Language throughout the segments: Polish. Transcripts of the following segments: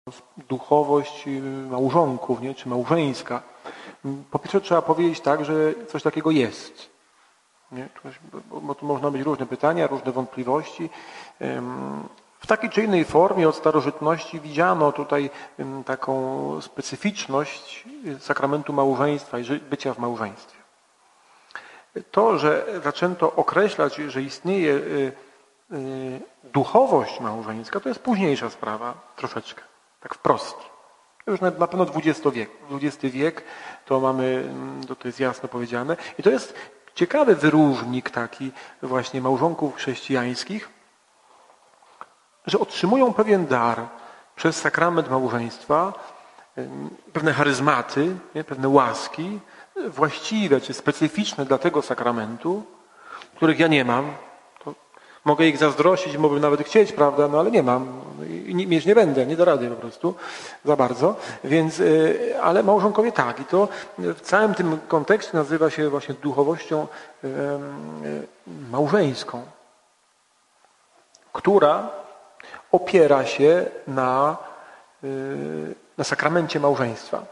duchowość małżonków, nie? Czy małżeńska. Po pierwsze trzeba powiedzieć tak, że coś takiego jest. Nie? Bo tu można mieć różne pytania, różne wątpliwości. W takiej czy innej formie od starożytności widziano tutaj taką specyficzność sakramentu małżeństwa i bycia w małżeństwie. To, że zaczęto określać, że istnieje duchowość małżeńska, to jest późniejsza sprawa, troszeczkę, tak wprost. Już na pewno XX wiek, to mamy, to jest jasno powiedziane. I to jest ciekawy wyróżnik taki właśnie małżonków chrześcijańskich, że otrzymują pewien dar przez sakrament małżeństwa, pewne charyzmaty, nie, pewne łaski właściwe czy specyficzne dla tego sakramentu, których ja nie mam. To mogę ich zazdrościć, mogę nawet chcieć, prawda, no ale nie mam. I mieć nie będę, nie da rady po prostu za bardzo. Więc, ale małżonkowie tak. I to w całym tym kontekście nazywa się właśnie duchowością małżeńską, która opiera się na sakramencie małżeństwa.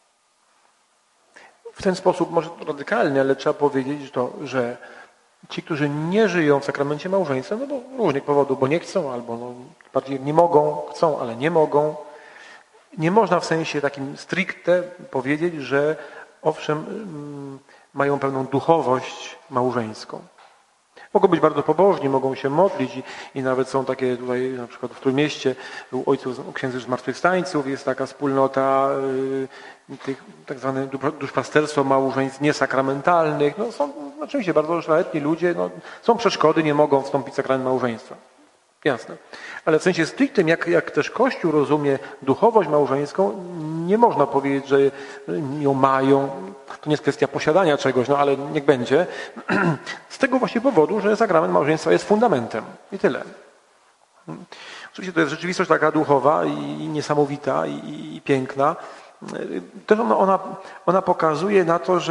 W ten sposób, może radykalny, ale trzeba powiedzieć to, że ci, którzy nie żyją w sakramencie małżeństwa, no bo różnych powodów, bo nie chcą, albo no, bardziej nie mogą, chcą, ale nie mogą. Nie można w sensie takim stricte powiedzieć, że owszem, mają pewną duchowość małżeńską. Mogą być bardzo pobożni, mogą się modlić i nawet są takie tutaj, na przykład w Trójmieście u księży zmartwychwstańców jest taka wspólnota tych tak zwane duszpasterstwo małżeństw niesakramentalnych. No są oczywiście bardzo szlachetni ludzie, no, są przeszkody, nie mogą wstąpić w sakrament małżeństwa. Jasne. Ale w sensie strictym, jak też Kościół rozumie duchowość małżeńską, nie można powiedzieć, że ją mają. To nie jest kwestia posiadania czegoś, no ale niech będzie. Z tego właśnie powodu, że sakrament małżeństwa jest fundamentem. I tyle. Oczywiście to jest rzeczywistość taka duchowa i niesamowita i piękna. Też ona pokazuje na to,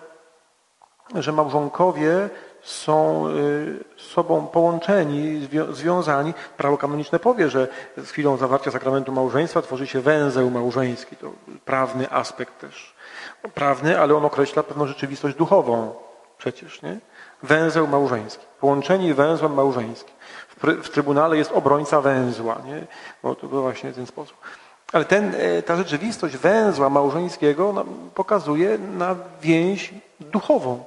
że małżonkowie są z sobą połączeni, związani. Prawo kanoniczne powie, że z chwilą zawarcia sakramentu małżeństwa tworzy się węzeł małżeński. To prawny aspekt też. Prawny, ale on określa pewną rzeczywistość duchową przecież, nie? Węzeł małżeński. Połączeni węzłem małżeńskim. W Trybunale jest obrońca węzła, nie? Bo to właśnie w ten sposób. Ale ta rzeczywistość węzła małżeńskiego pokazuje na więź duchową.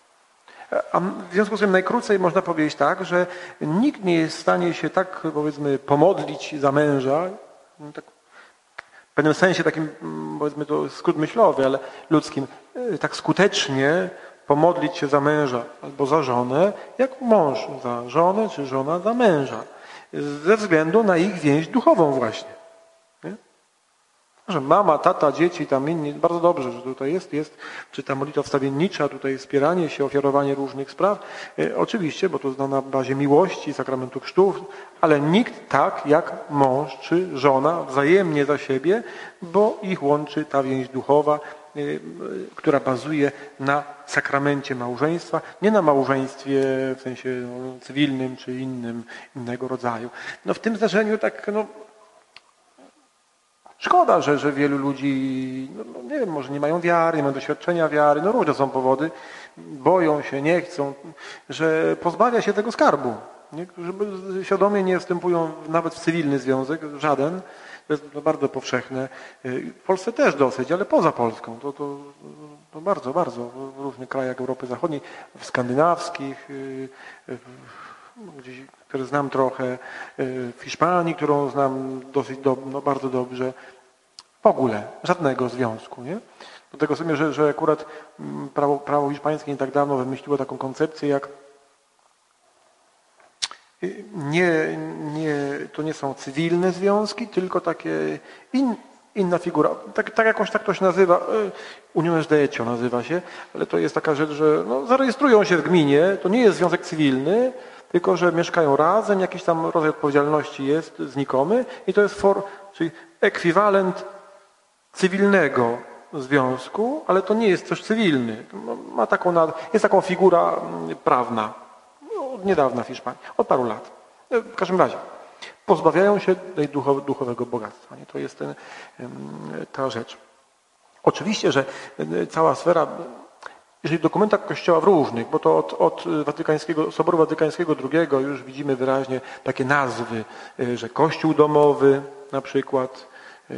A w związku z tym najkrócej można powiedzieć tak, że nikt nie jest w stanie się tak, powiedzmy, pomodlić za męża, tak w pewnym sensie takim, powiedzmy, to skrót myślowy, ale ludzkim, tak skutecznie pomodlić się za męża albo za żonę, jak mąż za żonę, czy żona za męża. Ze względu na ich więź duchową właśnie. Nie? Że mama, tata, dzieci, tam inni, bardzo dobrze, że tutaj jest, czy ta modlitwa wstawiennicza, tutaj wspieranie się, ofiarowanie różnych spraw. Oczywiście, bo to na bazie miłości, sakramentu chrztów, ale nikt tak jak mąż czy żona wzajemnie za siebie, bo ich łączy ta więź duchowa, która bazuje na sakramencie małżeństwa, nie na małżeństwie w sensie cywilnym czy innego rodzaju. No w tym zdarzeniu tak, no szkoda, że wielu ludzi, no nie wiem, może nie mają wiary, nie mają doświadczenia wiary, no różne są powody, boją się, nie chcą, że pozbawia się tego skarbu. Niektórzy świadomie nie wstępują nawet w cywilny związek, żaden. To jest bardzo powszechne. W Polsce też dosyć, ale poza Polską. To bardzo, bardzo w różnych krajach Europy Zachodniej, w skandynawskich, gdzieś, które znam trochę, w Hiszpanii, którą znam dosyć bardzo dobrze. W ogóle żadnego związku. Nie? Do tego sobie, że akurat prawo hiszpańskie nie tak dawno wymyśliło taką koncepcję, jak to nie są cywilne związki, tylko takie inna figura. Tak jakąś tak to się nazywa, Unione de Hecho nazywa się, ale to jest taka rzecz, że no, zarejestrują się w gminie, to nie jest związek cywilny, tylko że mieszkają razem, jakiś tam rodzaj odpowiedzialności jest znikomy i to jest czyli ekwiwalent cywilnego związku, ale to nie jest coś cywilny. Jest taką figura prawna. Od niedawna w Hiszpanii, od paru lat. W każdym razie, pozbawiają się tej duchowego bogactwa. Nie? To jest ta rzecz. Oczywiście, że cała sfera, jeżeli w dokumentach Kościoła w różnych, bo to od Soboru Watykańskiego II już widzimy wyraźnie takie nazwy, że Kościół domowy na przykład,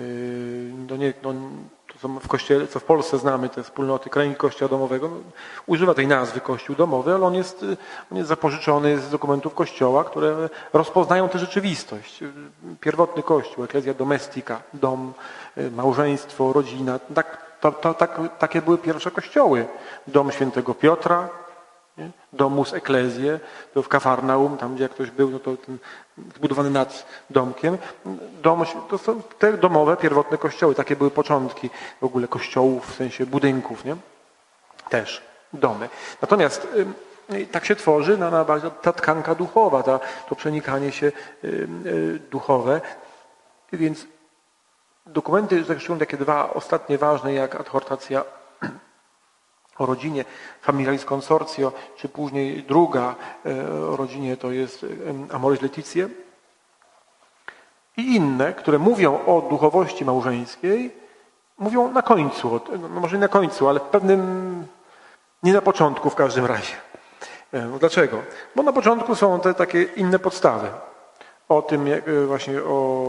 to w Kościele, co w Polsce znamy, te wspólnoty kręgi Kościoła domowego, używa tej nazwy Kościół domowy, ale on jest zapożyczony z dokumentów Kościoła, które rozpoznają tę rzeczywistość. Pierwotny Kościół, ecclesia domestica, dom, małżeństwo, rodzina. Takie były pierwsze kościoły. Dom świętego Piotra, nie? Domus ecclesiae, to w Kafarnaum, tam gdzie jak ktoś był, no to ten zbudowany nad domkiem. To są te domowe, pierwotne kościoły. Takie były początki w ogóle kościołów, w sensie budynków, nie? Też domy. Natomiast tak się tworzy na bazie ta tkanka duchowa, to przenikanie się duchowe. Więc dokumenty, szczególnie takie dwa ostatnie ważne, jak adhortacja o rodzinie, Familiaris Consortio, czy później druga o rodzinie, to jest Amoris Laetitia. I inne, które mówią o duchowości małżeńskiej, mówią na końcu, może nie na końcu, ale w pewnym, nie na początku w każdym razie. Dlaczego? Bo na początku są te takie inne podstawy. O tym właśnie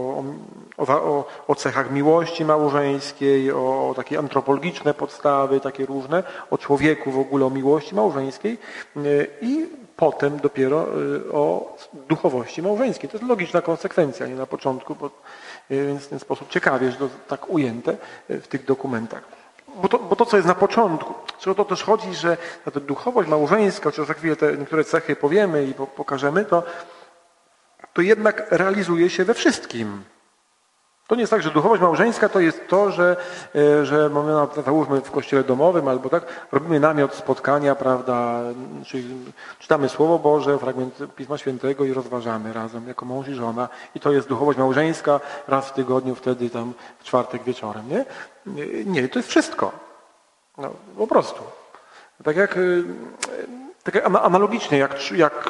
o cechach miłości małżeńskiej, o takie antropologiczne podstawy, takie różne, o człowieku w ogóle, o miłości małżeńskiej i potem dopiero o duchowości małżeńskiej. To jest logiczna konsekwencja, nie na początku, więc w ten sposób ciekawie, że to tak ujęte w tych dokumentach. Bo to, co jest na początku, czy o to też chodzi, że ta duchowość małżeńska, chociaż za chwilę te niektóre cechy powiemy i pokażemy, to jednak realizuje się we wszystkim. To nie jest tak, że duchowość małżeńska to jest to, że mamy, załóżmy w kościele domowym albo tak, robimy namiot spotkania, prawda, czyli czytamy Słowo Boże, fragment Pisma Świętego i rozważamy razem jako mąż i żona. I to jest duchowość małżeńska raz w tygodniu, wtedy tam w czwartek wieczorem, nie? Nie, to jest wszystko. No, po prostu. Tak analogicznie, jak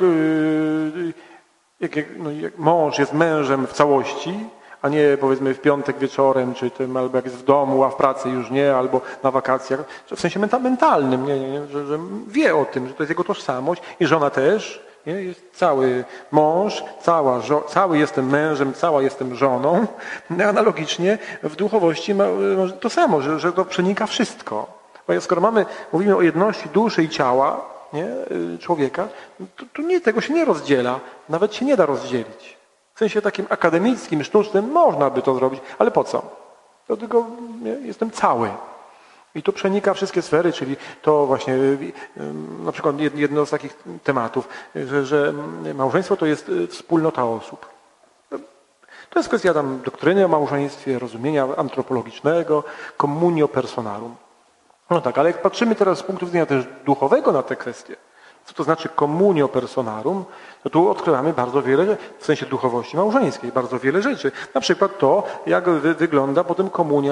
mąż jest mężem w całości, a nie powiedzmy w piątek wieczorem, czy tym, albo jak jest w domu, a w pracy już nie, albo na wakacjach, w sensie mentalnym, że wie o tym, że to jest jego tożsamość i żona też, nie? Jest cały mąż, cały jestem mężem, cała jestem żoną. Analogicznie w duchowości to samo, że to przenika wszystko. Bo skoro mówimy o jedności duszy i ciała, nie? Człowieka, to nie, tego się nie rozdziela, nawet się nie da rozdzielić. W sensie takim akademickim, sztucznym można by to zrobić, ale po co? To tylko jestem cały. I to przenika wszystkie sfery, czyli to właśnie na przykład jedno z takich tematów, że małżeństwo to jest wspólnota osób. To jest kwestia tam doktryny o małżeństwie, rozumienia antropologicznego, communio personarum. No tak, ale jak patrzymy teraz z punktu widzenia też duchowego na tę kwestię, co to znaczy communio personarum, to tu odkrywamy bardzo wiele, w sensie duchowości małżeńskiej, bardzo wiele rzeczy. Na przykład to, jak wygląda potem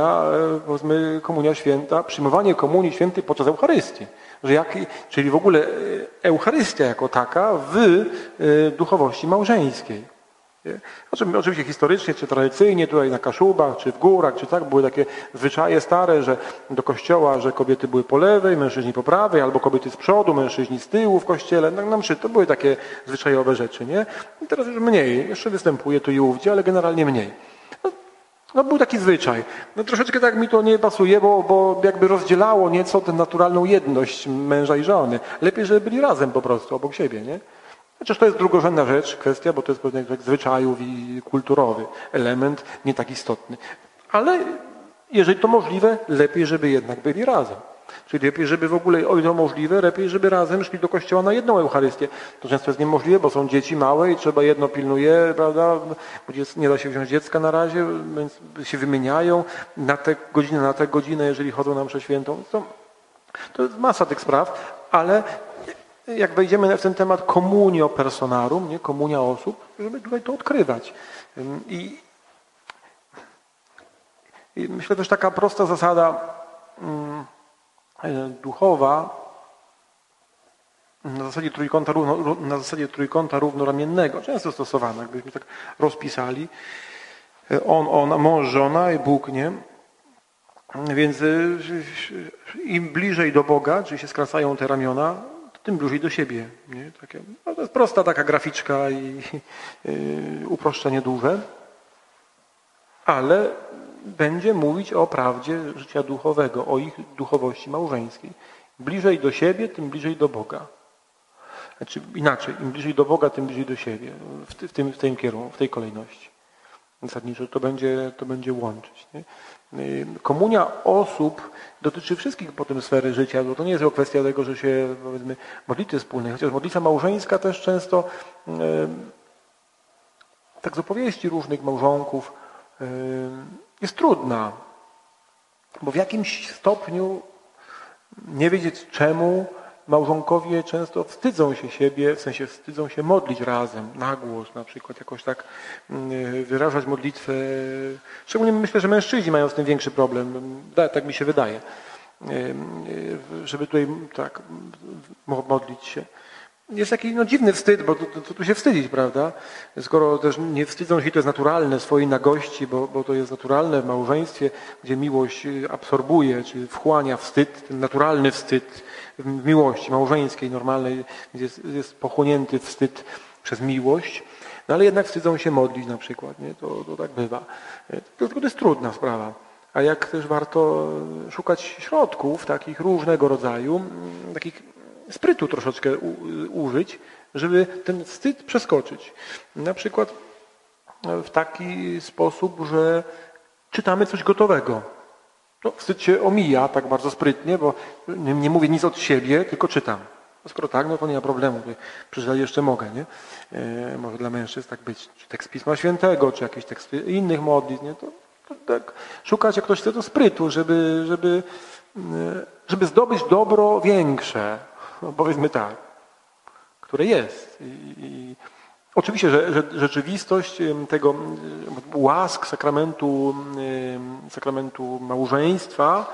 komunia święta, przyjmowanie komunii świętej podczas Eucharystii. Czyli w ogóle Eucharystia jako taka w duchowości małżeńskiej. Oczywiście historycznie, czy tradycyjnie, tutaj na Kaszubach, czy w górach, czy tak, były takie zwyczaje stare, że do kościoła, że kobiety były po lewej, mężczyźni po prawej, albo kobiety z przodu, mężczyźni z tyłu w kościele. Na mszy to były takie zwyczajowe rzeczy, nie? I teraz już mniej, jeszcze występuje tu i ówdzie, ale generalnie mniej. No był taki zwyczaj. No troszeczkę tak mi to nie pasuje, bo jakby rozdzielało nieco tę naturalną jedność męża i żony. Lepiej, żeby byli razem po prostu, obok siebie, nie? Chociaż to jest drugorzędna rzecz, kwestia, bo to jest pewien zwyczajów i kulturowy element, nie tak istotny. Ale jeżeli to możliwe, lepiej, żeby jednak byli razem. Czyli lepiej, żeby w ogóle, o ile możliwe, lepiej, żeby razem szli do kościoła na jedną Eucharystię. To często jest niemożliwe, bo są dzieci małe i trzeba jedno pilnuje, prawda? Bo nie da się wziąć dziecka na razie, więc się wymieniają na tę godzinę, jeżeli chodzą na mszę świętą. To jest masa tych spraw, ale jak wejdziemy w ten temat communio personarum, nie, komunia osób, żeby tutaj to odkrywać. I myślę też taka prosta zasada duchowa, na zasadzie trójkąta równoramiennego, często stosowana, jakbyśmy tak rozpisali. On, ona, mąż, żona i Bóg, nie? Więc im bliżej do Boga, czyli się skracają te ramiona, tym bliżej do siebie. Nie? Takie, no to jest prosta taka graficzka i uproszczenie duże, ale będzie mówić o prawdzie życia duchowego, o ich duchowości małżeńskiej. Bliżej do siebie, tym bliżej do Boga. Znaczy inaczej, im bliżej do Boga, tym bliżej do siebie. W tym kierunku, w tej kolejności. Zasadniczo to będzie łączyć. Nie? Komunia osób dotyczy wszystkich potem sfery życia, bo to nie jest tylko kwestia tego, że się, powiedzmy, modlitwy wspólnej, chociaż modlitwa małżeńska też często, tak z opowieści różnych małżonków, jest trudna, bo w jakimś stopniu, nie wiedzieć czemu, małżonkowie często wstydzą się siebie, w sensie wstydzą się modlić razem, na głos na przykład, jakoś tak wyrażać modlitwę. Szczególnie myślę, że mężczyźni mają z tym większy problem, tak mi się wydaje, żeby tutaj tak modlić się. Jest taki dziwny wstyd, bo co tu się wstydzić, prawda? Skoro też nie wstydzą się, to jest naturalne swojej nagości, bo to jest naturalne w małżeństwie, gdzie miłość absorbuje, czy wchłania wstyd, ten naturalny wstyd w miłości małżeńskiej, normalnej, gdzie jest pochłonięty wstyd przez miłość, no ale jednak wstydzą się modlić na przykład, nie? To tak bywa. Tylko to jest trudna sprawa. A jak też warto szukać środków takich różnego rodzaju, takich sprytu troszeczkę użyć, żeby ten wstyd przeskoczyć. Na przykład w taki sposób, że czytamy coś gotowego. No, wstyd się omija tak bardzo sprytnie, bo nie mówię nic od siebie, tylko czytam. No, skoro tak, no to nie ma problemu. Przeczytać jeszcze mogę, nie? Może dla mężczyzn tak być. Czy tekst Pisma Świętego, czy jakieś teksty innych modlitw, nie? To tak szukać, jak ktoś chce, to sprytu, żeby zdobyć dobro większe. No, powiedzmy tak, które jest. I oczywiście, że rzeczywistość tego łask sakramentu małżeństwa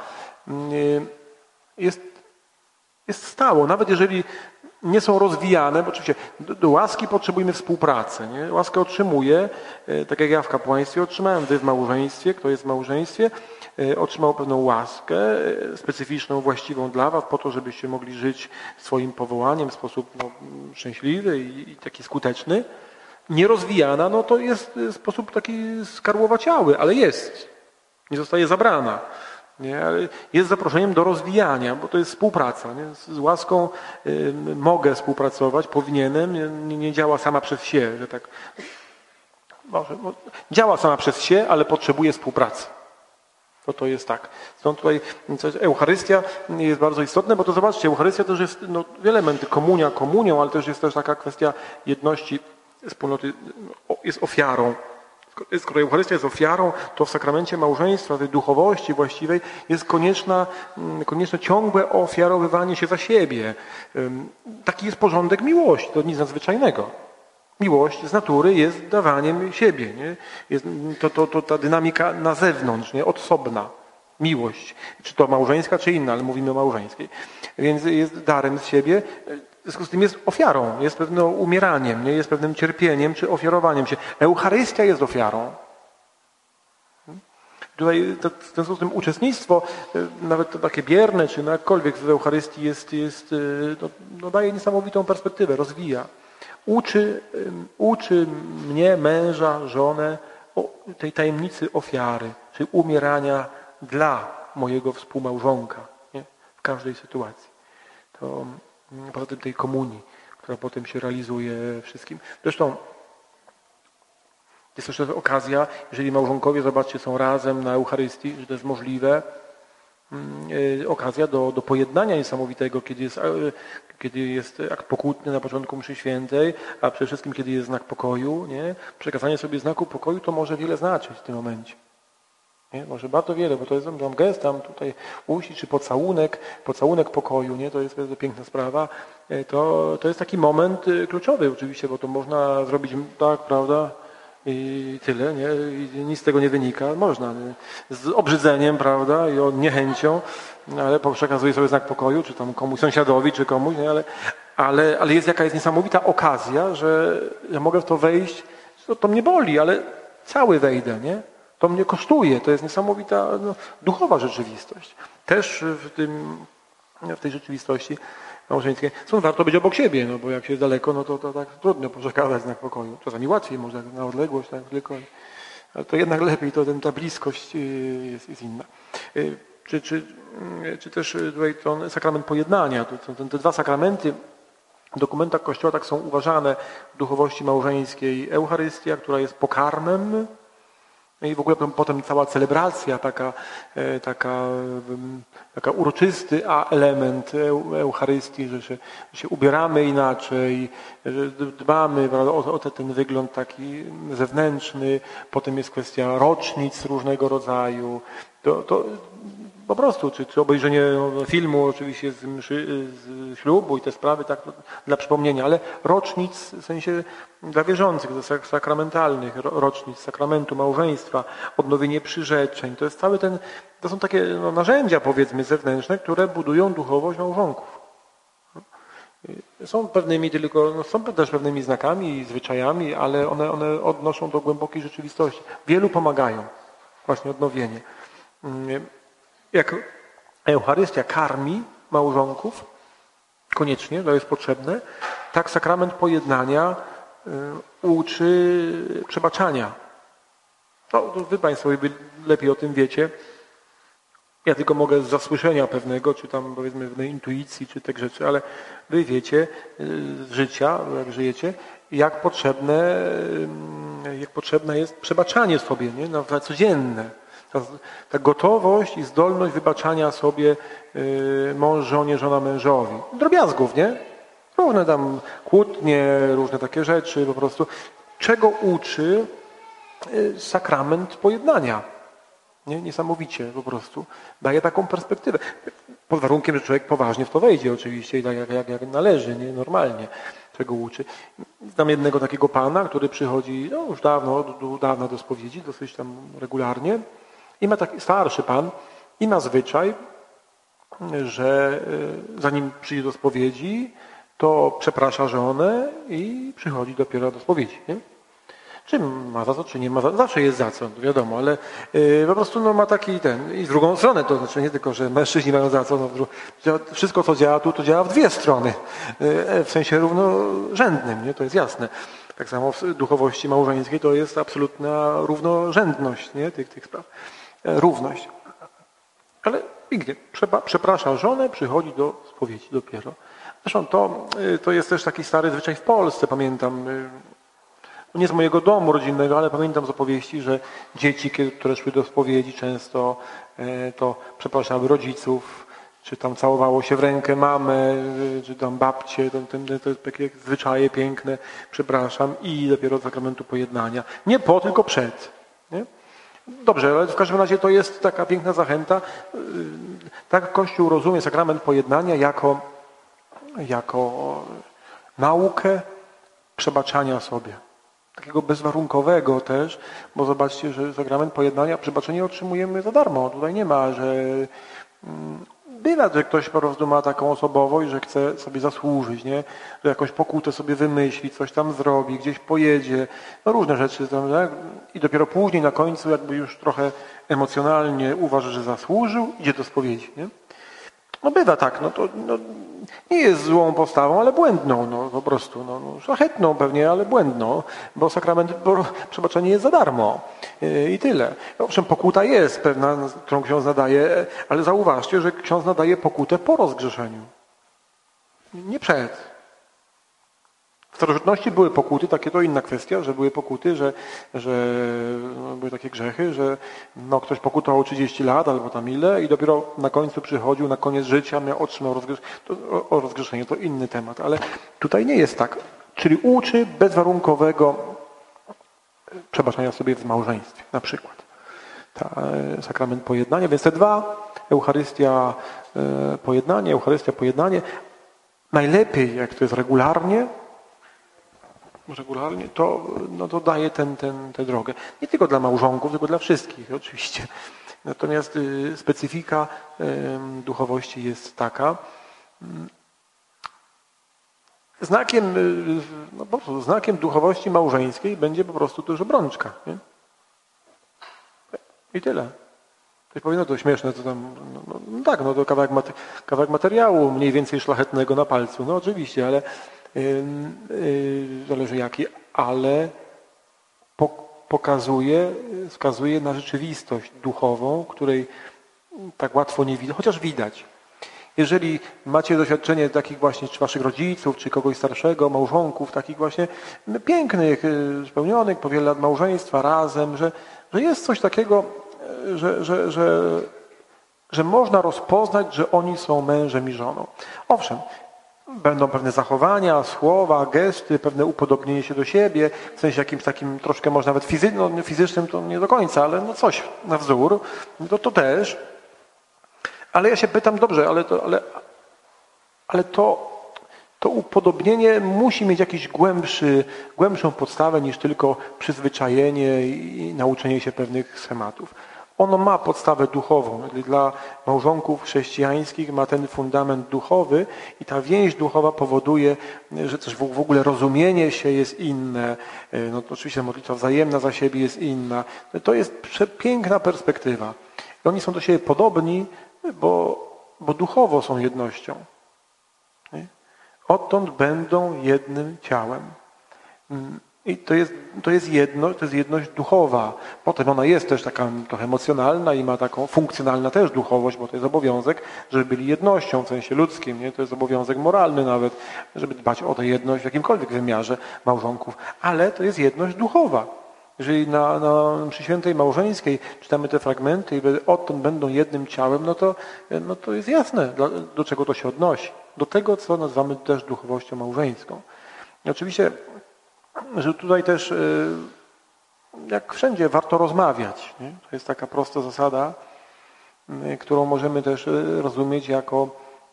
jest stałą. Nawet jeżeli nie są rozwijane, bo oczywiście do łaski potrzebujemy współpracy. Nie? Łaskę otrzymuję, tak jak ja w kapłaństwie otrzymałem, wy w małżeństwie, kto jest w małżeństwie, otrzymał pewną łaskę specyficzną, właściwą dla was, po to, żebyście mogli żyć swoim powołaniem w sposób szczęśliwy i taki skuteczny. Nierozwijana, no to jest sposób taki skarłowaciały, ale jest. Nie zostaje zabrana. Nie? Ale jest zaproszeniem do rozwijania, bo to jest współpraca. Nie? Z łaską mogę współpracować, powinienem, nie działa sama przez się, że tak. Może, działa sama przez się, ale potrzebuje współpracy. To jest tak. Stąd tutaj Eucharystia jest bardzo istotna, bo to zobaczcie, Eucharystia też jest wiele elementy, komunia komunią, ale też jest też taka kwestia jedności wspólnoty, jest ofiarą. Skoro Eucharystia jest ofiarą, to w sakramencie małżeństwa, tej duchowości właściwej jest konieczne ciągłe ofiarowywanie się za siebie. Taki jest porządek miłości, to nic nadzwyczajnego. Miłość z natury jest dawaniem siebie. Nie? Jest ta dynamika na zewnątrz, nie? Osobna. Miłość. Czy to małżeńska, czy inna, ale mówimy o małżeńskiej. Więc jest darem z siebie. W związku z tym jest ofiarą, jest pewnym umieraniem, nie? Jest pewnym cierpieniem, czy ofiarowaniem się. Eucharystia jest ofiarą. Tutaj w ten sposób uczestnictwo, nawet to takie bierne, czy jakkolwiek w Eucharystii daje niesamowitą perspektywę, rozwija. Uczy mnie, męża, żonę tej tajemnicy ofiary, czyli umierania dla mojego współmałżonka, nie? W każdej sytuacji. To poza tym tej komunii, która potem się realizuje wszystkim. Zresztą jest też okazja, jeżeli małżonkowie, zobaczcie, są razem na Eucharystii, że to jest możliwe, okazja do pojednania niesamowitego, kiedy jest akt pokutny na początku mszy świętej, a przede wszystkim kiedy jest znak pokoju. Nie? Przekazanie sobie znaku pokoju to może wiele znaczyć w tym momencie. Nie? Może bardzo wiele, bo to jest tam gest, tam tutaj uścisk, czy pocałunek pokoju, nie? To jest piękna sprawa. To jest taki moment kluczowy oczywiście, bo to można zrobić tak, prawda? I tyle, nie? I nic z tego nie wynika. Można, nie? Z obrzydzeniem, prawda? I niechęcią, ale przekazuje sobie znak pokoju, czy tam komuś, sąsiadowi, czy komuś, nie? ale jest jaka jest niesamowita okazja, że ja mogę w to wejść, to mnie boli, ale cały wejdę, nie? To mnie kosztuje, to jest niesamowita duchowa rzeczywistość. Też w tej rzeczywistości małżeńskiej warto być obok siebie, no bo jak się jest daleko, no to tak trudno przekazać znak pokoju. Czasami łatwiej może na odległość, tak tylko, ale to jednak lepiej, ta bliskość jest inna. Czy też tutaj ten sakrament pojednania, te dwa sakramenty w dokumentach Kościoła tak są uważane w duchowości małżeńskiej. Eucharystia, która jest pokarmem, i w ogóle potem cała celebracja, taka uroczysty element Eucharystii, że się ubieramy inaczej, że dbamy o ten wygląd taki zewnętrzny, potem jest kwestia rocznic różnego rodzaju. To po prostu, czy obejrzenie filmu oczywiście z ślubu i te sprawy, tak dla przypomnienia, ale rocznic w sensie dla wierzących, sakramentalnych, rocznic sakramentu małżeństwa, odnowienie przyrzeczeń, to jest to są takie narzędzia, powiedzmy, zewnętrzne, które budują duchowość małżonków. Są też pewnymi znakami i zwyczajami, ale one odnoszą do głębokiej rzeczywistości. Wielu pomagają właśnie odnowienie. Jak Eucharystia karmi małżonków, koniecznie, to jest potrzebne, tak sakrament pojednania uczy przebaczania. No, wy Państwo lepiej o tym wiecie. Ja tylko mogę z zasłyszenia pewnego, czy tam powiedzmy pewnej intuicji, czy tych rzeczy, ale wy wiecie z życia, jak żyjecie, jak potrzebne jest przebaczanie sobie, nie? Na codzienne. Ta gotowość i zdolność wybaczania sobie mąż żonie, żona mężowi. Drobiazgów, nie? Różne tam kłótnie, różne takie rzeczy po prostu. Czego uczy sakrament pojednania? Nie? Niesamowicie po prostu. Daje taką perspektywę. Pod warunkiem, że człowiek poważnie w to wejdzie oczywiście i tak jak należy, nie? Normalnie. Czego uczy. Znam jednego takiego pana, który przychodzi już dawno do spowiedzi, dosyć tam regularnie. I ma taki starszy pan i ma zwyczaj, że zanim przyjdzie do spowiedzi, to przeprasza żonę i przychodzi dopiero do spowiedzi. Nie? Czy ma za co, czy nie ma za co. Zawsze jest za co, wiadomo, ale po prostu ma taki i z drugą stronę, to znaczy nie tylko, że mężczyźni mają za co, wszystko co działa tu, to działa w dwie strony, w sensie równorzędnym, nie? To jest jasne. Tak samo w duchowości małżeńskiej to jest absolutna równorzędność, nie? Tych spraw. Równość. Ale nigdy. Przeprasza żonę, przychodzi do spowiedzi dopiero. Zresztą to jest też taki stary zwyczaj w Polsce, pamiętam. Nie z mojego domu rodzinnego, ale pamiętam z opowieści, że dzieci, które szły do spowiedzi często, to przepraszały rodziców, czy tam całowało się w rękę mamę, czy tam babcię, te takie zwyczaje piękne, przepraszam, i dopiero od sakramentu pojednania. Nie po, tylko przed. Nie? Dobrze, ale w każdym razie to jest taka piękna zachęta. Tak Kościół rozumie sakrament pojednania jako naukę przebaczania sobie. Takiego bezwarunkowego też, bo zobaczcie, że sakrament pojednania, przebaczenie otrzymujemy za darmo. Tutaj nie ma, że bywa, że ktoś po prostu ma taką osobowość, że chce sobie zasłużyć, nie? Że jakąś pokutę sobie wymyśli, coś tam zrobi, gdzieś pojedzie, różne rzeczy. Tak? I dopiero później, na końcu, jakby już trochę emocjonalnie uważa, że zasłużył, idzie do spowiedzi. Nie? Bywa tak, nie jest złą postawą, ale błędną, po prostu, szlachetną pewnie, ale błędną, bo przebaczenie jest za darmo i tyle. Owszem, pokuta jest pewna, którą ksiądz nadaje, ale zauważcie, że ksiądz nadaje pokutę po rozgrzeszeniu, nie przed. W starożytności były pokuty, takie to inna kwestia, że były pokuty, że były takie grzechy, że ktoś pokutował 30 lat albo tam ile i dopiero na końcu przychodził, na koniec życia otrzymał rozgrzeszenie. To inny temat, ale tutaj nie jest tak. Czyli uczy bezwarunkowego przebaczania sobie w małżeństwie, na przykład. Sakrament pojednania, więc te dwa, Eucharystia, pojednanie, najlepiej jak to jest regularnie, to daje tę drogę. Nie tylko dla małżonków, tylko dla wszystkich oczywiście. Natomiast specyfika duchowości jest taka, znakiem, no po prostu znakiem duchowości małżeńskiej będzie po prostu też obrączka. Nie? I tyle. Ktoś powie, no to śmieszne, to tam, no tak, no to kawałek materiału mniej więcej szlachetnego na palcu. No oczywiście, ale zależy jaki, ale wskazuje na rzeczywistość duchową, której tak łatwo nie widać, chociaż widać. Jeżeli macie doświadczenie takich właśnie, czy waszych rodziców, czy kogoś starszego, małżonków, takich właśnie pięknych, spełnionych po wiele lat małżeństwa razem, że jest coś takiego, że można rozpoznać, że oni są mężem i żoną. Owszem, będą pewne zachowania, słowa, gesty, pewne upodobnienie się do siebie, w sensie jakimś takim troszkę może nawet fizycznym to nie do końca, ale no coś na wzór, to też. Ale ja się pytam, dobrze, ale to upodobnienie musi mieć jakiś głębszą podstawę niż tylko przyzwyczajenie i nauczenie się pewnych schematów. Ono ma podstawę duchową. Dla małżonków chrześcijańskich ma ten fundament duchowy i ta więź duchowa powoduje, że też w ogóle rozumienie się jest inne. No to oczywiście modlitwa wzajemna za siebie jest inna. To jest przepiękna perspektywa. I oni są do siebie podobni, bo duchowo są jednością. Nie? Odtąd będą jednym ciałem. I to jest jedność duchowa. Potem ona jest też taka trochę emocjonalna i ma taką funkcjonalna też duchowość, bo to jest obowiązek, żeby byli jednością w sensie ludzkim. Nie? To jest obowiązek moralny nawet, żeby dbać o tę jedność w jakimkolwiek wymiarze małżonków. Ale to jest jedność duchowa. Jeżeli przy świętej małżeńskiej czytamy te fragmenty i odtąd będą jednym ciałem, no to jest jasne, do czego to się odnosi. Do tego, co nazywamy też duchowością małżeńską. I oczywiście, że tutaj też, jak wszędzie, warto rozmawiać. Nie? To jest taka prosta zasada, którą możemy też rozumieć jako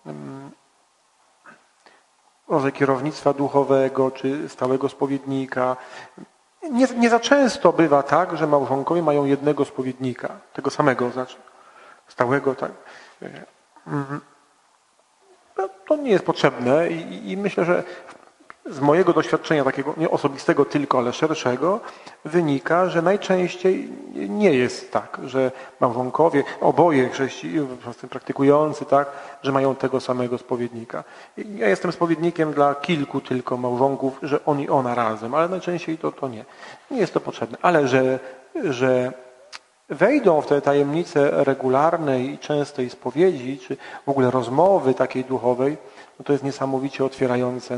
rodzaj kierownictwa duchowego, czy stałego spowiednika. Nie za często bywa tak, że małżonkowie mają jednego spowiednika, tego samego, znaczy stałego, tak. No, to nie jest potrzebne i myślę, że z mojego doświadczenia takiego nie osobistego tylko, ale szerszego wynika, że najczęściej nie jest tak, że małżonkowie, oboje praktykujący, tak, że mają tego samego spowiednika. Ja jestem spowiednikiem dla kilku tylko małżonków, że on i ona razem, ale najczęściej to nie. Nie jest to potrzebne. Ale że wejdą w te tajemnice regularnej i częstej spowiedzi, czy w ogóle rozmowy takiej duchowej, no to jest niesamowicie otwierające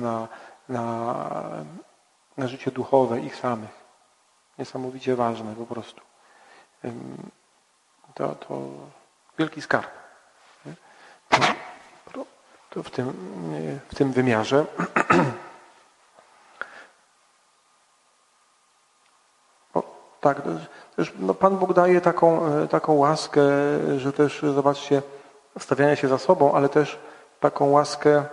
na życie duchowe ich samych. Niesamowicie ważne po prostu. To wielki skarb. To w tym wymiarze. Tak, też, Pan Bóg daje taką łaskę, że też, zobaczcie, stawiania się za sobą, ale też taką łaskę,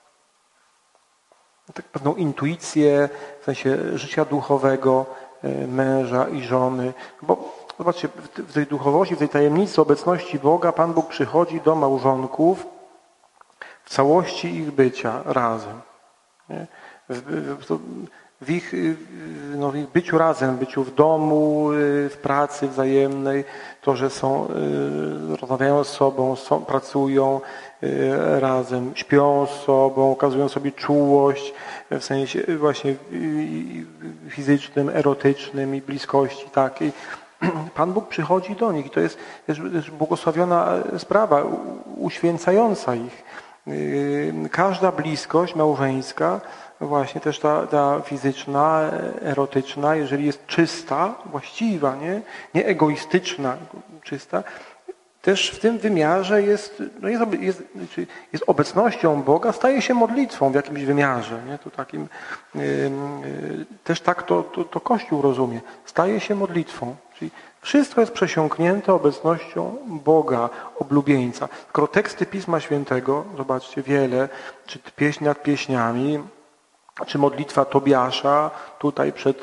tak pewną intuicję w sensie życia duchowego męża i żony. Bo zobaczcie, w tej duchowości, w tej tajemnicy obecności Boga Pan Bóg przychodzi do małżonków w całości ich bycia razem. Nie? W ich byciu razem, byciu w domu, w pracy wzajemnej, to, że rozmawiają z sobą, pracują razem, śpią z sobą, okazują sobie czułość w sensie właśnie fizycznym, erotycznym i bliskości takiej. Pan Bóg przychodzi do nich i to jest też błogosławiona sprawa, uświęcająca ich. Każda bliskość małżeńska, właśnie też ta fizyczna, erotyczna, jeżeli jest czysta, właściwa, nie egoistyczna, czysta, też w tym wymiarze jest obecnością Boga, staje się modlitwą w jakimś wymiarze. Nie? To takim, też tak to Kościół rozumie. Staje się modlitwą. Czyli wszystko jest przesiąknięte obecnością Boga, oblubieńca. Skoro teksty Pisma Świętego, zobaczcie, wiele, czy pieśń nad pieśniami, czy modlitwa Tobiasza tutaj przed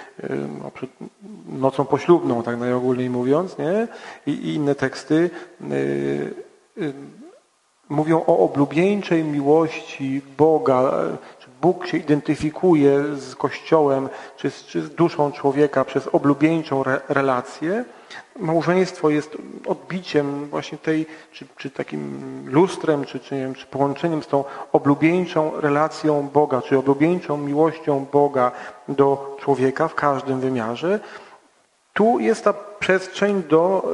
nocą poślubną, tak najogólniej mówiąc, nie? I inne teksty mówią o oblubieńczej miłości Boga. Bóg się identyfikuje z Kościołem czy z duszą człowieka przez oblubieńczą relację. Małżeństwo jest odbiciem właśnie tej, czy takim lustrem, nie wiem, czy połączeniem z tą oblubieńczą relacją Boga, czy oblubieńczą miłością Boga do człowieka w każdym wymiarze. Tu jest ta przestrzeń do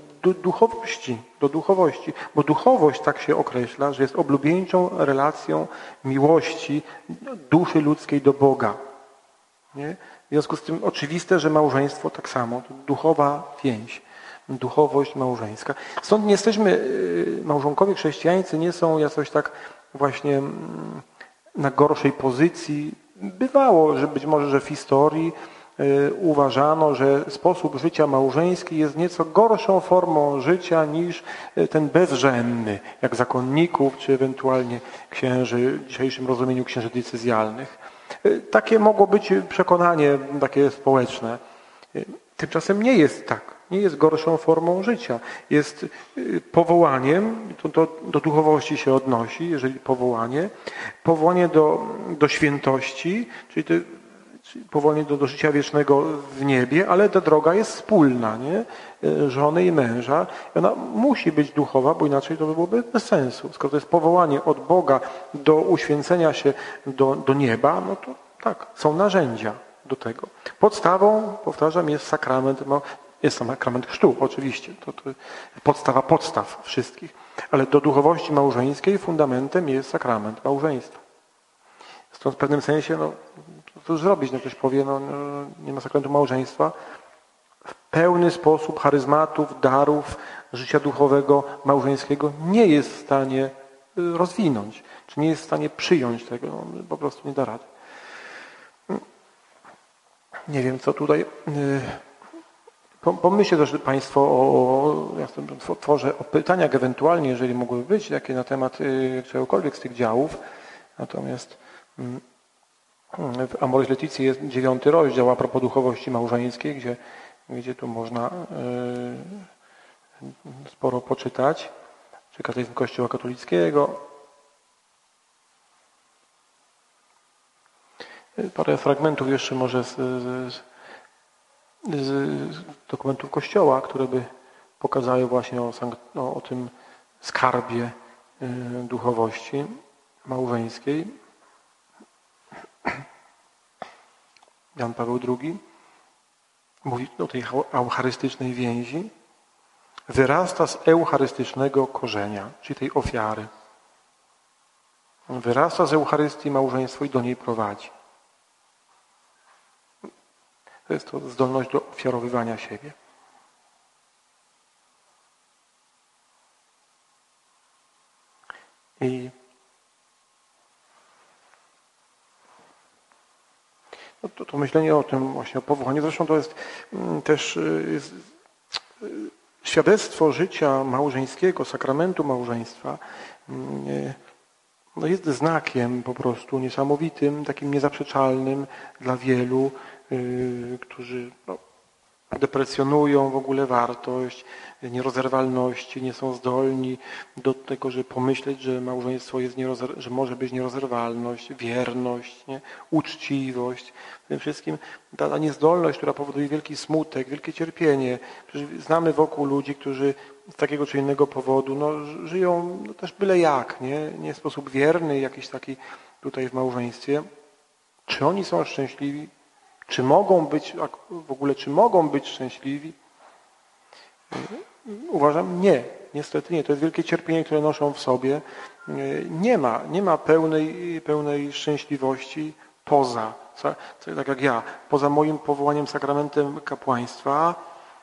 duchowości, bo duchowość tak się określa, że jest oblubieńczą relacją miłości duszy ludzkiej do Boga. Nie? W związku z tym oczywiste, że małżeństwo tak samo, to duchowa więź, duchowość małżeńska. Stąd nie jesteśmy, małżonkowie chrześcijańscy nie są jakoś tak właśnie na gorszej pozycji. Bywało, że być może, że w historii uważano, że sposób życia małżeński jest nieco gorszą formą życia niż ten bezrzędny, jak zakonników, czy ewentualnie księży, w dzisiejszym rozumieniu księży decyzjalnych. Takie mogło być przekonanie takie społeczne. Tymczasem nie jest tak. Nie jest gorszą formą życia. Jest powołaniem, to do duchowości się odnosi, jeżeli powołanie do świętości, czyli powołanie do życia wiecznego w niebie, ale ta droga jest wspólna, nie? Żony i męża. Ona musi być duchowa, bo inaczej to by byłoby bez sensu. Skoro to jest powołanie od Boga do uświęcenia się do nieba, no to tak, są narzędzia do tego. Podstawą, powtarzam, jest sakrament chrztu, oczywiście. To podstawa podstaw wszystkich. Ale do duchowości małżeńskiej fundamentem jest sakrament małżeństwa. Stąd w pewnym sensie, co zrobić? Ktoś powie, nie ma sakramentu małżeństwa. W pełny sposób charyzmatów, darów, życia duchowego, małżeńskiego nie jest w stanie rozwinąć, czy nie jest w stanie przyjąć tego. Po prostu nie da rady. Nie wiem, co tutaj... Pomyślcie też Państwo ja tworzę o pytaniach ewentualnie, jeżeli mogłyby być takie na temat czegokolwiek z tych działów. Natomiast w Amoris Laetitia jest 9 rozdział a propos duchowości małżeńskiej, gdzie tu można sporo poczytać. Czy katechizm Kościoła katolickiego. Parę fragmentów jeszcze może z dokumentów Kościoła, które by pokazały właśnie o tym skarbie duchowości małżeńskiej. Jan Paweł II mówi o tej eucharystycznej więzi. Wyrasta z eucharystycznego korzenia, czyli tej ofiary. Wyrasta z Eucharystii małżeństwo i do niej prowadzi. To jest to zdolność do ofiarowywania siebie. I to myślenie o tym właśnie, o powołaniu, zresztą to jest też świadectwo życia małżeńskiego, sakramentu małżeństwa, jest znakiem po prostu niesamowitym, takim niezaprzeczalnym dla wielu, którzy deprecjonują w ogóle wartość nierozerwalności, nie są zdolni do tego, żeby pomyśleć, że małżeństwo jest że może być nierozerwalność, wierność, nie? Uczciwość. Przede wszystkim ta niezdolność, która powoduje wielki smutek, wielkie cierpienie. Przecież znamy wokół ludzi, którzy z takiego czy innego powodu żyją też byle jak, nie w sposób wierny, jakiś taki tutaj w małżeństwie. Czy oni są szczęśliwi? Czy mogą być szczęśliwi? Uważam, nie. Niestety nie. To jest wielkie cierpienie, które noszą w sobie. Nie ma pełnej szczęśliwości tak jak ja, poza moim powołaniem sakramentem kapłaństwa.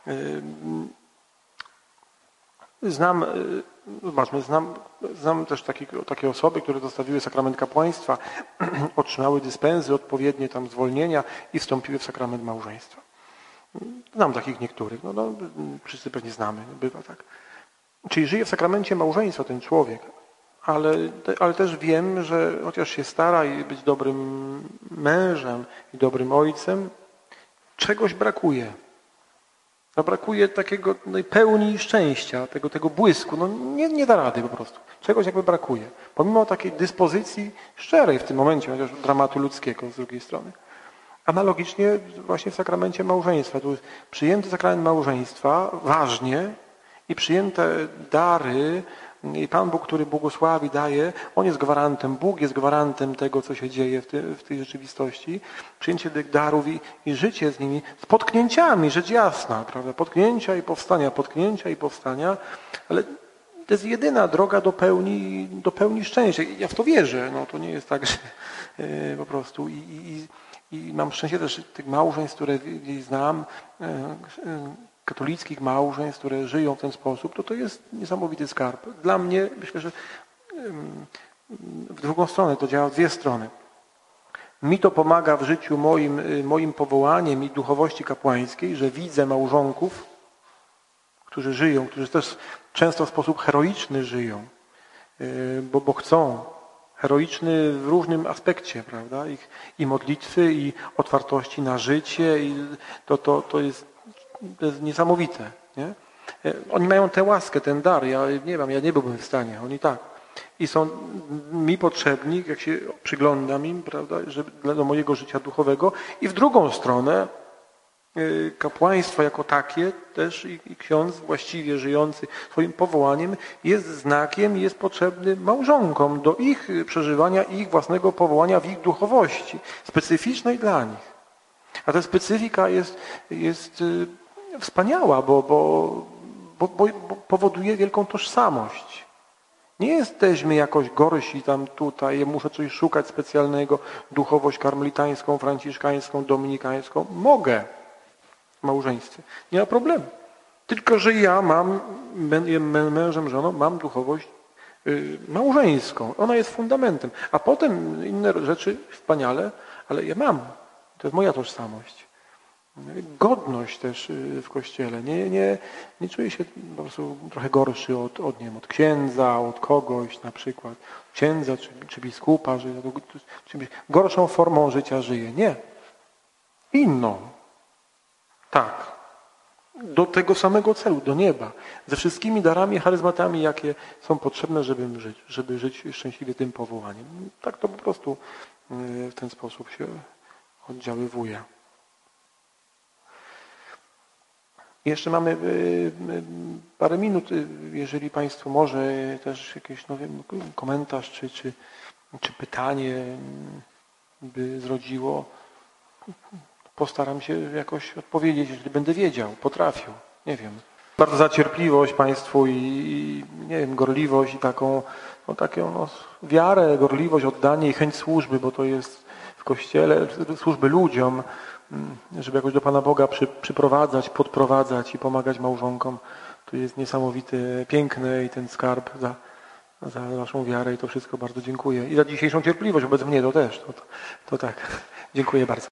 Znam też takie osoby, które dostawiły sakrament kapłaństwa, otrzymały dyspensy, odpowiednie tam zwolnienia i wstąpiły w sakrament małżeństwa. Znam takich niektórych, wszyscy pewnie znamy, bywa tak. Czyli żyje w sakramencie małżeństwa ten człowiek, ale też wiem, że chociaż się stara i być dobrym mężem i dobrym ojcem, czegoś brakuje. No brakuje takiego pełni szczęścia, tego błysku. No nie da rady po prostu. Czegoś jakby brakuje. Pomimo takiej dyspozycji szczerej w tym momencie, chociaż dramatu ludzkiego z drugiej strony. Analogicznie właśnie w sakramencie małżeństwa. Tu jest przyjęty sakrament małżeństwa, ważnie, i przyjęte dary, i Pan Bóg, który błogosławi, daje, On jest gwarantem, Bóg jest gwarantem tego, co się dzieje w tej rzeczywistości. Przyjęcie tych darów i życie z nimi, z potknięciami, rzecz jasna, prawda? Potknięcia i powstania, ale to jest jedyna droga do pełni szczęścia. Ja w to wierzę, no to nie jest tak, że po prostu i mam szczęście też tych małżeństw, które gdzieś znam, katolickich małżeństw, które żyją w ten sposób, to jest niesamowity skarb. Dla mnie, myślę, że w drugą stronę to działa w dwie strony. Mi to pomaga w życiu moim powołaniem i duchowości kapłańskiej, że widzę małżonków, którzy żyją, którzy też często w sposób heroiczny żyją, bo chcą. Heroiczny w różnym aspekcie, prawda? I modlitwy, i otwartości na życie, i to jest niesamowite. Nie? Oni mają tę łaskę, ten dar. Ja nie wiem, ja nie byłbym w stanie. Oni tak. I są mi potrzebni, jak się przyglądam im, prawda, do mojego życia duchowego. I w drugą stronę kapłaństwo jako takie też i ksiądz właściwie żyjący swoim powołaniem jest znakiem, jest potrzebny małżonkom do ich przeżywania ich własnego powołania w ich duchowości, specyficznej dla nich. A ta specyfika jest wspaniała, bo powoduje wielką tożsamość. Nie jesteśmy jakoś gorsi tam tutaj, muszę coś szukać specjalnego, duchowość karmelitańską, franciszkańską, dominikańską. Mogę w małżeństwie. Nie ma problemu. Tylko, że ja mężem, żoną, mam duchowość małżeńską. Ona jest fundamentem. A potem inne rzeczy wspaniale, ale ja mam. To jest moja tożsamość. Godność też w Kościele. Nie czuję się po prostu trochę gorszy od księdza, od kogoś na przykład. Księdza czy biskupa, czy gorszą formą życia żyję. Nie. Inną. Tak. Do tego samego celu, do nieba. Ze wszystkimi darami, charyzmatami, jakie są potrzebne, żeby żyć szczęśliwie tym powołaniem. Tak to po prostu w ten sposób się oddziaływuje. Jeszcze mamy parę minut, jeżeli Państwo może też jakiś komentarz czy pytanie by zrodziło. Postaram się jakoś odpowiedzieć, jeżeli będę wiedział, potrafił, nie wiem. Bardzo za cierpliwość Państwu i nie wiem, gorliwość i taką wiarę, gorliwość, oddanie i chęć służby, bo to jest w Kościele, służby ludziom, żeby jakoś do Pana Boga przyprowadzać, podprowadzać i pomagać małżonkom. To jest niesamowite, piękne i ten skarb za naszą wiarę i to wszystko bardzo dziękuję. I za dzisiejszą cierpliwość wobec mnie to też. To tak. Dziękuję bardzo.